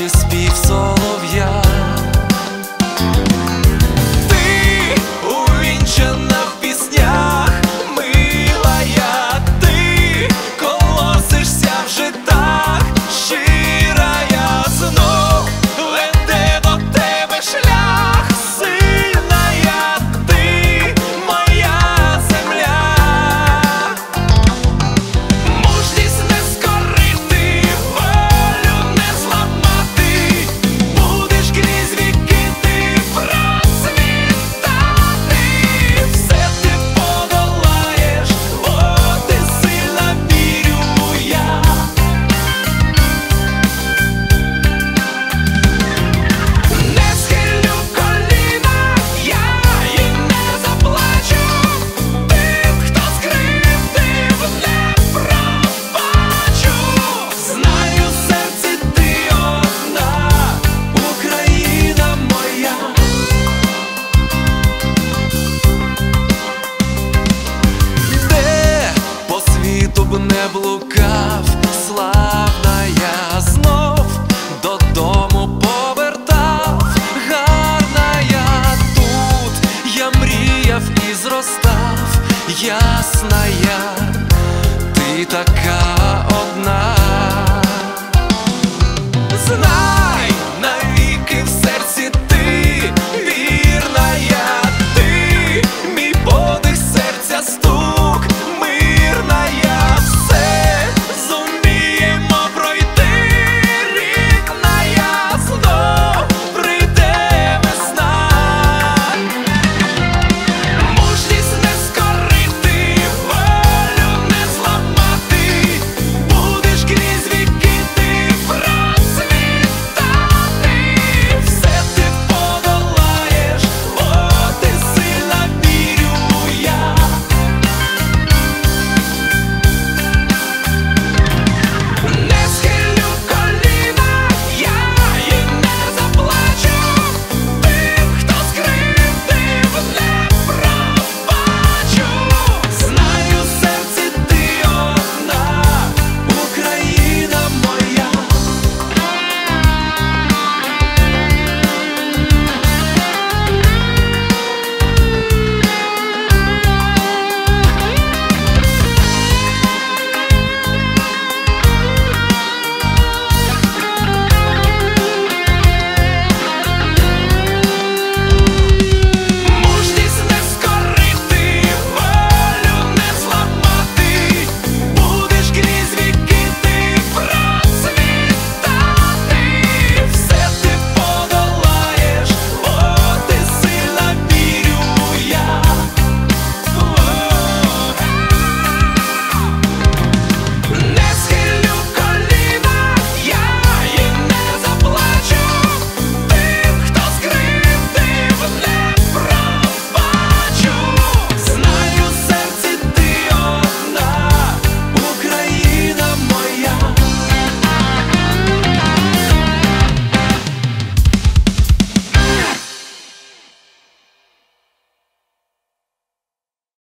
наче спів солов'я. Ти увінчана в піснях, милая, ти колосишся в житах, щирая, знов веде до тебе шлях, сильная, ти моя земля. Мужність не скорити, волю не зламати, будеш крізь віки ти процвітати. Все ти подолаєш, бо ти сильна, вірю я. Не схилю коліна, я і не заплачу, тим, хто скривдив, не пробачу. Знаю, в серці ти одна, Україна моя. Де по світу б не блукав, славна я, знов додому повертав. Гарна я тут, я мріяв і зростав, ясна я, ти така